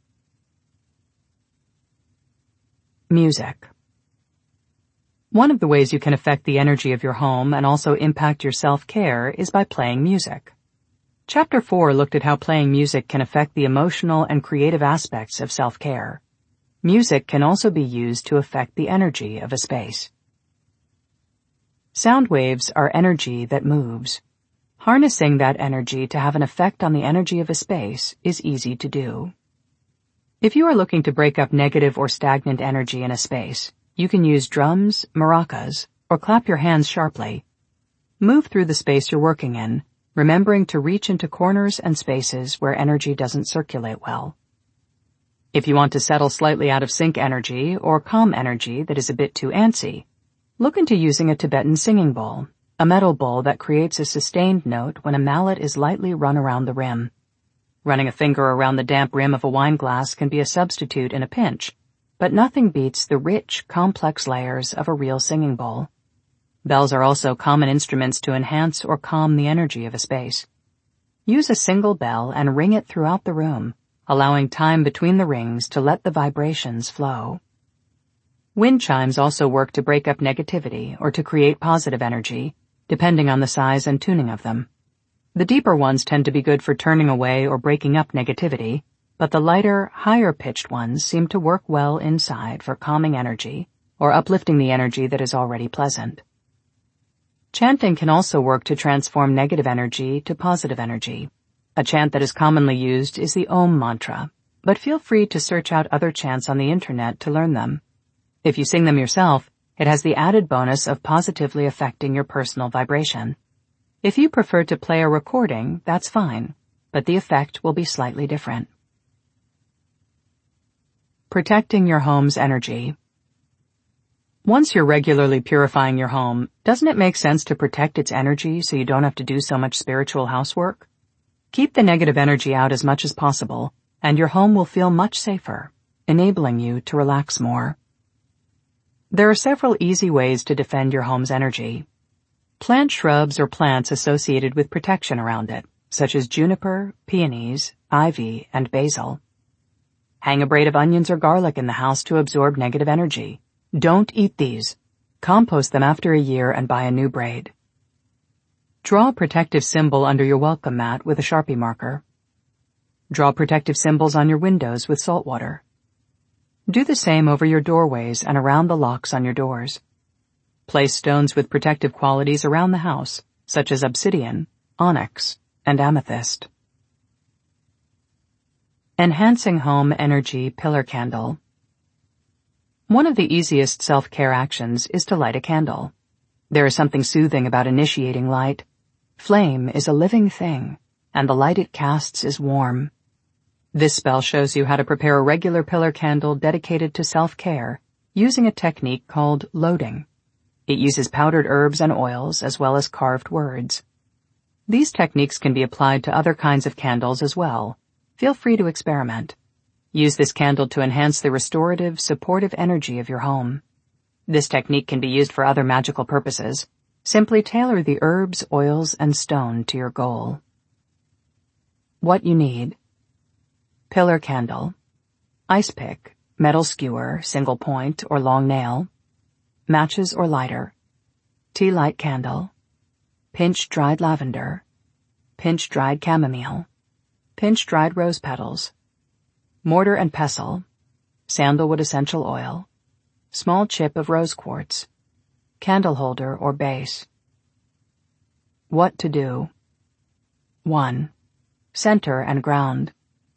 Music. One of the ways you can affect the energy of your home and also impact your self-care is by playing music. Chapter 4 looked at how playing music can affect the emotional and creative aspects of self-care. Music can also be used to affect the energy of a space. Sound waves are energy that moves. Harnessing that energy to have an effect on the energy of a space is easy to do. If you are looking to break up negative or stagnant energy in a space, you can use drums, maracas, or clap your hands sharply. Move through the space you're working in, remembering to reach into corners and spaces where energy doesn't circulate well. If you want to settle slightly out of sync energy or calm energy that is a bit too antsy, look into using a Tibetan singing bowl, a metal bowl that creates a sustained note when a mallet is lightly run around the rim. Running a finger around the damp rim of a wine glass can be a substitute in a pinch, but nothing beats the rich, complex layers of a real singing bowl. Bells are also common instruments to enhance or calm the energy of a space. Use a single bell and ring it throughout the room, allowing time between the rings to let the vibrations flow. Wind chimes also work to break up negativity or to create positive energy, depending on the size and tuning of them. The deeper ones tend to be good for turning away or breaking up negativity, but the lighter, higher-pitched ones seem to work well inside for calming energy, or uplifting the energy that is already pleasant. Chanting can also work to transform negative energy to positive energy. A chant that is commonly used is the Om mantra, but feel free to search out other chants on the internet to learn them. If you sing them yourself, it has the added bonus of positively affecting your personal vibration. If you prefer to play a recording, that's fine, but the effect will be slightly different. Protecting your home's energy. Once you're regularly purifying your home, doesn't it make sense to protect its energy so you don't have to do so much spiritual housework? Keep the negative energy out as much as possible, and your home will feel much safer, enabling you to relax more. There are several easy ways to defend your home's energy. Plant shrubs or plants associated with protection around it, such as juniper, peonies, ivy, and basil. Hang a braid of onions or garlic in the house to absorb negative energy. Don't eat these. Compost them after a year and buy a new braid. Draw a protective symbol under your welcome mat with a Sharpie marker. Draw protective symbols on your windows with salt water. Do the same over your doorways and around the locks on your doors. Place stones with protective qualities around the house, such as obsidian, onyx, and amethyst. Enhancing Home Energy Pillar Candle. One of the easiest self-care actions is to light a candle. There is something soothing about initiating light. Flame is a living thing, and the light it casts is warm. This spell shows you how to prepare a regular pillar candle dedicated to self-care using a technique called loading. It uses powdered herbs and oils as well as carved words. These techniques can be applied to other kinds of candles as well. Feel free to experiment. Use this candle to enhance the restorative, supportive energy of your home. This technique can be used for other magical purposes. Simply tailor the herbs, oils, and stone to your goal. What you need: pillar candle, ice pick, metal skewer, single point or long nail, matches or lighter, tea light candle, pinch dried lavender, pinch dried chamomile, pinch dried rose petals, mortar and pestle, sandalwood essential oil, small chip of rose quartz, candle holder or base. What to do: 1. Center and ground.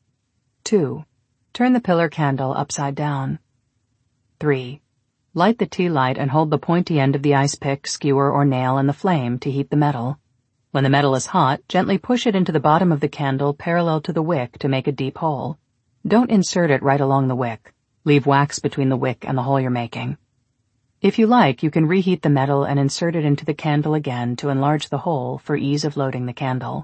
2. Turn the pillar candle upside down. 3. Light the tea light and hold the pointy end of the ice pick, skewer, or nail in the flame to heat the metal. When the metal is hot, gently push it into the bottom of the candle parallel to the wick to make a deep hole. Don't insert it right along the wick. Leave wax between the wick and the hole you're making. If you like, you can reheat the metal and insert it into the candle again to enlarge the hole for ease of loading the candle.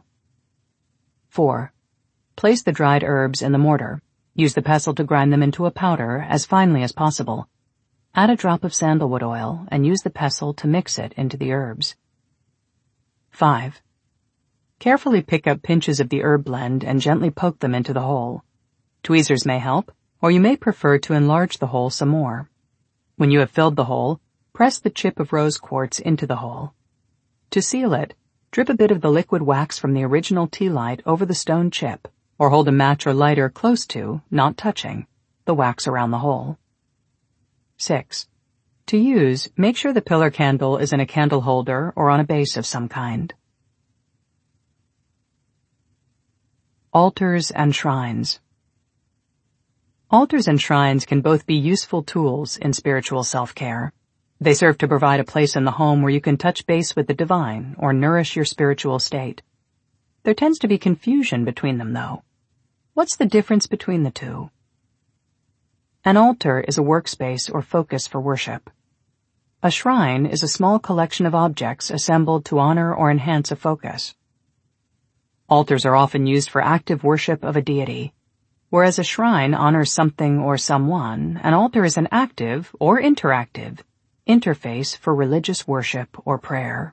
4. Place the dried herbs in the mortar. Use the pestle to grind them into a powder as finely as possible. Add a drop of sandalwood oil and use the pestle to mix it into the herbs. 5. Carefully pick up pinches of the herb blend and gently poke them into the hole. Tweezers may help, or you may prefer to enlarge the hole some more. When you have filled the hole, press the chip of rose quartz into the hole. To seal it, drip a bit of the liquid wax from the original tea light over the stone chip, or hold a match or lighter close to, not touching, the wax around the hole. 6. To use, make sure the pillar candle is in a candle holder or on a base of some kind. Altars and shrines. Altars and shrines can both be useful tools in spiritual self-care. They serve to provide a place in the home where you can touch base with the divine or nourish your spiritual state. There tends to be confusion between them, though. What's the difference between the two? An altar is a workspace or focus for worship. A shrine is a small collection of objects assembled to honor or enhance a focus. Altars are often used for active worship of a deity. Whereas a shrine honors something or someone, an altar is an active or interactive interface for religious worship or prayer.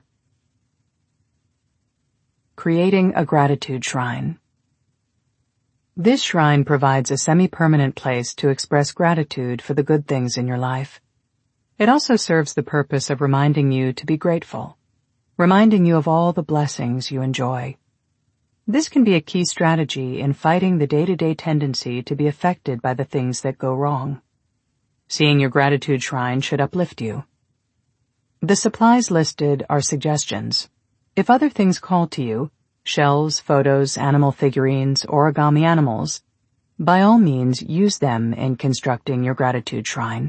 Creating a gratitude shrine. This shrine provides a semi-permanent place to express gratitude for the good things in your life. It also serves the purpose of reminding you to be grateful, reminding you of all the blessings you enjoy. This can be a key strategy in fighting the day-to-day tendency to be affected by the things that go wrong. Seeing your gratitude shrine should uplift you. The supplies listed are suggestions. If other things call to you, shells, photos, animal figurines, origami animals, by all means use them in constructing your gratitude shrine.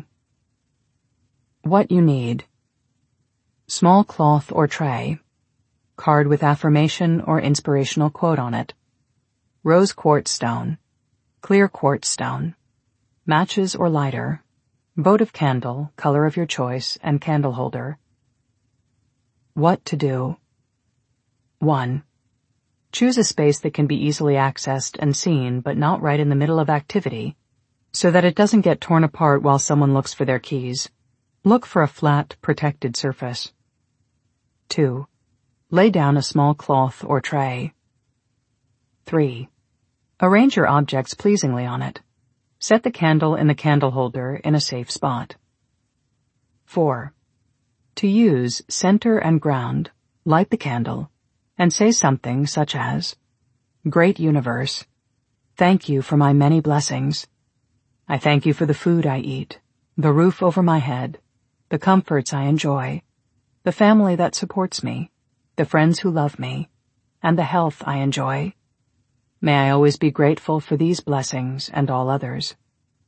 What you need. Small cloth or tray. Card with affirmation or inspirational quote on it. Rose quartz stone. Clear quartz stone. Matches or lighter. Votive candle, color of your choice, and candle holder. What to do. 1. Choose a space that can be easily accessed and seen but not right in the middle of activity, so that it doesn't get torn apart while someone looks for their keys. Look for a flat, protected surface. 2. Lay down a small cloth or tray. 3. Arrange your objects pleasingly on it. Set the candle in the candle holder in a safe spot. 4. To use, center and ground, light the candle, and say something such as, Great Universe, thank you for my many blessings. I thank you for the food I eat, the roof over my head, the comforts I enjoy, the family that supports me, the friends who love me, and the health I enjoy. May I always be grateful for these blessings and all others.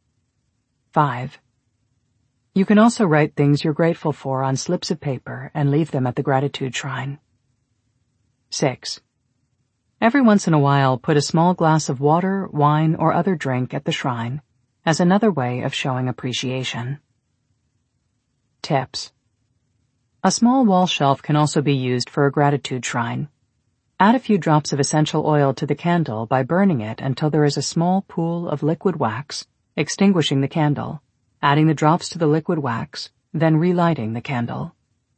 5. You can also write things you're grateful for on slips of paper and leave them at the gratitude shrine. 6. Every once in a while, put a small glass of water, wine, or other drink at the shrine as another way of showing appreciation. Tips. A small wall shelf can also be used for a gratitude shrine. Add a few drops of essential oil to the candle by burning it until there is a small pool of liquid wax, extinguishing the candle, adding the drops to the liquid wax, then relighting the candle.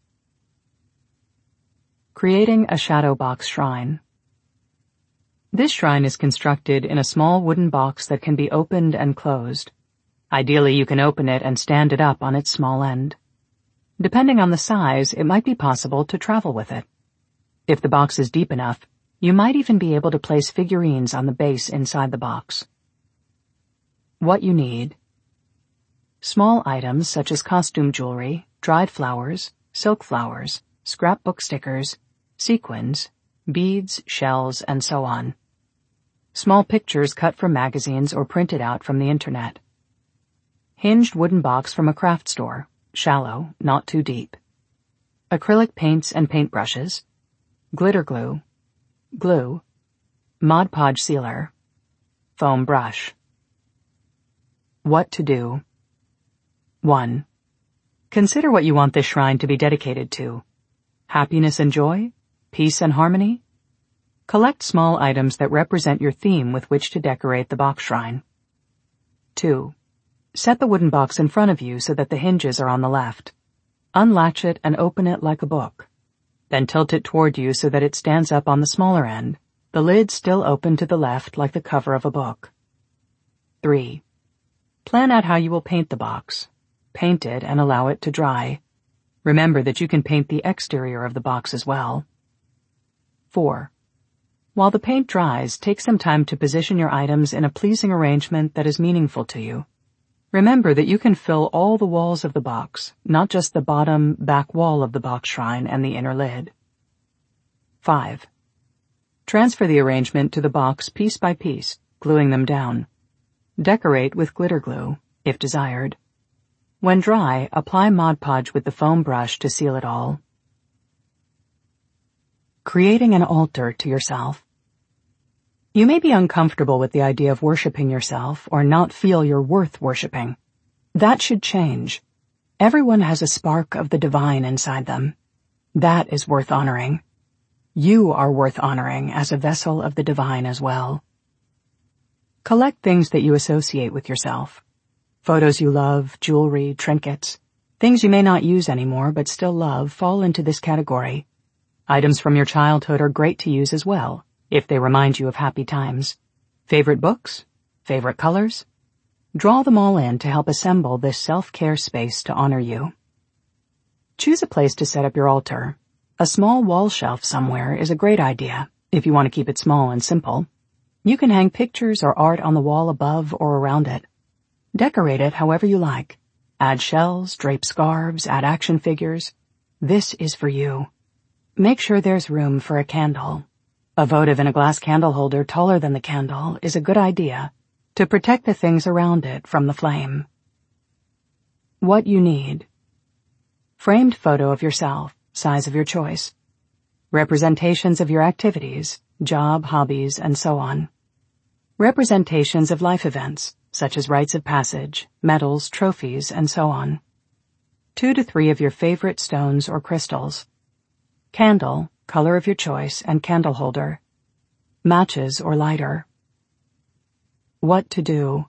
Creating a shadow box shrine. This shrine is constructed in a small wooden box that can be opened and closed. Ideally, you can open it and stand it up on its small end. Depending on the size, it might be possible to travel with it. If the box is deep enough, you might even be able to place figurines on the base inside the box. What you need. Small items such as costume jewelry, dried flowers, silk flowers, scrapbook stickers, sequins, beads, shells, and so on. Small pictures cut from magazines or printed out from the internet. Hinged wooden box from a craft store, shallow, not too deep. Acrylic paints and paintbrushes. Glitter glue. Glue. Mod Podge sealer. Foam brush. What to do. 1. Consider what you want this shrine to be dedicated to. Happiness and joy? Peace and harmony? Collect small items that represent your theme with which to decorate the box shrine. 2. Set the wooden box in front of you so that the hinges are on the left. Unlatch it and open it like a book. Then tilt it toward you so that it stands up on the smaller end, the lid still open to the left like the cover of a book. 3. Plan out how you will paint the box. Paint it and allow it to dry. Remember that you can paint the exterior of the box as well. 4. While the paint dries, take some time to position your items in a pleasing arrangement that is meaningful to you. Remember that you can fill all the walls of the box, not just the bottom, back wall of the box shrine and the inner lid. 5. Transfer the arrangement to the box piece by piece, gluing them down. Decorate with glitter glue, if desired. When dry, apply Mod Podge with the foam brush to seal it all. Creating an altar to yourself. You may be uncomfortable with the idea of worshiping yourself or not feel you're worth worshiping. That should change. Everyone has a spark of the divine inside them. That is worth honoring. You are worth honoring as a vessel of the divine as well. Collect things that you associate with yourself. Photos you love, jewelry, trinkets. Things you may not use anymore but still love fall into this category. Items from your childhood are great to use as well, if they remind you of happy times. Favorite books? Favorite colors? Draw them all in to help assemble this self-care space to honor you. Choose a place to set up your altar. A small wall shelf somewhere is a great idea, if you want to keep it small and simple. You can hang pictures or art on the wall above or around it. Decorate it however you like. Add shells, drape scarves, add action figures. This is for you. Make sure there's room for a candle. A votive in a glass candle holder taller than the candle is a good idea to protect the things around it from the flame. What you need. Framed photo of yourself, size of your choice. Representations of your activities, job, hobbies, and so on. Representations of life events, such as rites of passage, medals, trophies, and so on. 2 to 3 of your favorite stones or crystals. Candle, color of your choice, and candle holder. Matches or lighter. What to do.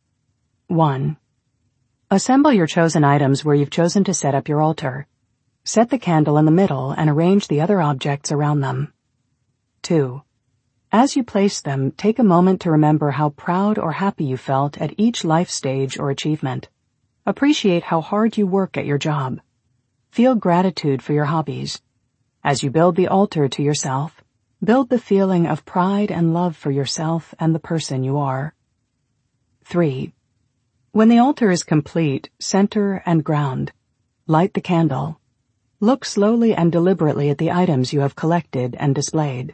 1. Assemble your chosen items where you've chosen to set up your altar. Set the candle in the middle and arrange the other objects around them. 2. As you place them, take a moment to remember how proud or happy you felt at each life stage or achievement. Appreciate how hard you work at your job. Feel gratitude for your hobbies. As you build the altar to yourself, build the feeling of pride and love for yourself and the person you are. 3. When the altar is complete, center and ground. Light the candle. Look slowly and deliberately at the items you have collected and displayed.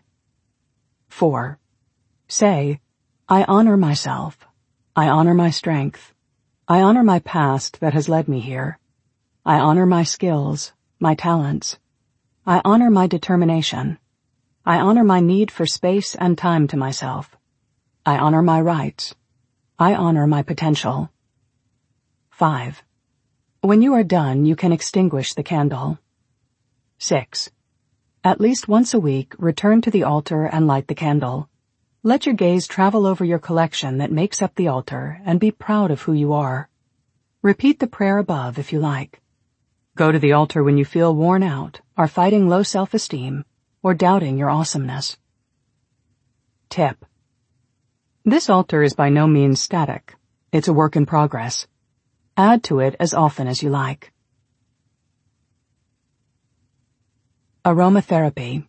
4. Say, I honor myself. I honor my strength. I honor my past that has led me here. I honor my skills, my talents. I honor my determination. I honor my need for space and time to myself. I honor my rights. I honor my potential. 5. When you are done, you can extinguish the candle. 6. At least once a week, return to the altar and light the candle. Let your gaze travel over your collection that makes up the altar and be proud of who you are. Repeat the prayer above if you like. Go to the altar when you feel worn out, are fighting low self-esteem, or doubting your awesomeness. Tip. This altar is by no means static. It's a work in progress. Add to it as often as you like. Aromatherapy.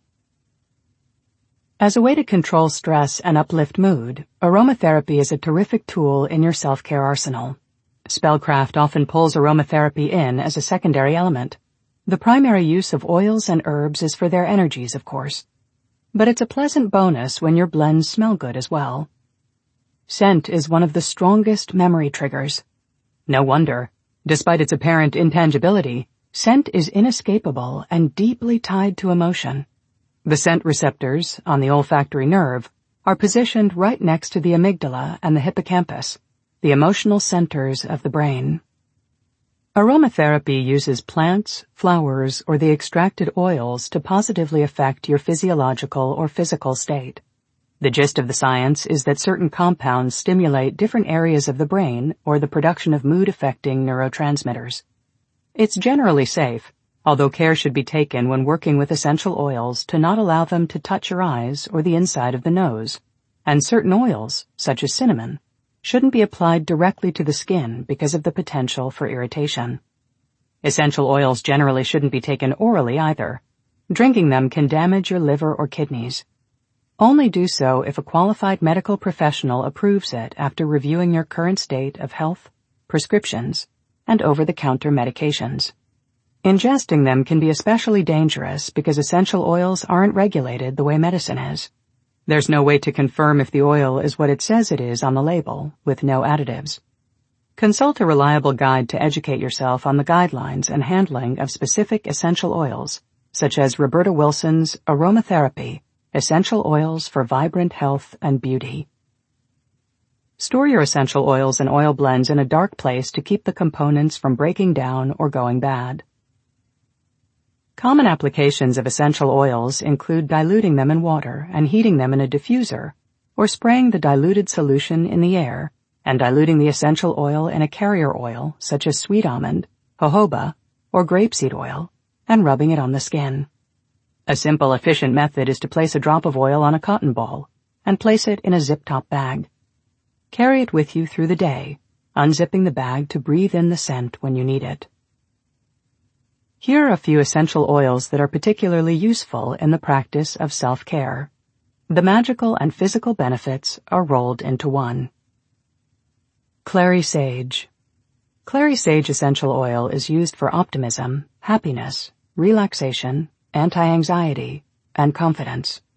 As a way to control stress and uplift mood, aromatherapy is a terrific tool in your self-care arsenal. Spellcraft often pulls aromatherapy in as a secondary element. The primary use of oils and herbs is for their energies, of course. But it's a pleasant bonus when your blends smell good as well. Scent is one of the strongest memory triggers. No wonder. Despite its apparent intangibility, scent is inescapable and deeply tied to emotion. The scent receptors, on the olfactory nerve, are positioned right next to the amygdala and the hippocampus, the emotional centers of the brain. Aromatherapy uses plants, flowers, or the extracted oils to positively affect your physiological or physical state. The gist of the science is that certain compounds stimulate different areas of the brain or the production of mood-affecting neurotransmitters. It's generally safe, although care should be taken when working with essential oils to not allow them to touch your eyes or the inside of the nose, and certain oils, such as cinnamon, shouldn't be applied directly to the skin because of the potential for irritation. Essential oils generally shouldn't be taken orally either. Drinking them can damage your liver or kidneys. Only do so if a qualified medical professional approves it after reviewing your current state of health, prescriptions, and over-the-counter medications. Ingesting them can be especially dangerous because essential oils aren't regulated the way medicine is. There's no way to confirm if the oil is what it says it is on the label, with no additives. Consult a reliable guide to educate yourself on the guidelines and handling of specific essential oils, such as Roberta Wilson's Aromatherapy, Essential Oils for Vibrant Health and Beauty. Store your essential oils and oil blends in a dark place to keep the components from breaking down or going bad. Common applications of essential oils include diluting them in water and heating them in a diffuser, or spraying the diluted solution in the air and diluting the essential oil in a carrier oil such as sweet almond, jojoba, or grapeseed oil, and rubbing it on the skin. A simple, efficient method is to place a drop of oil on a cotton ball and place it in a zip-top bag. Carry it with you through the day, unzipping the bag to breathe in the scent when you need it. Here are a few essential oils that are particularly useful in the practice of self-care. The magical and physical benefits are rolled into one. Clary Sage. Clary Sage essential oil is used for optimism, happiness, relaxation, anti-anxiety, and confidence.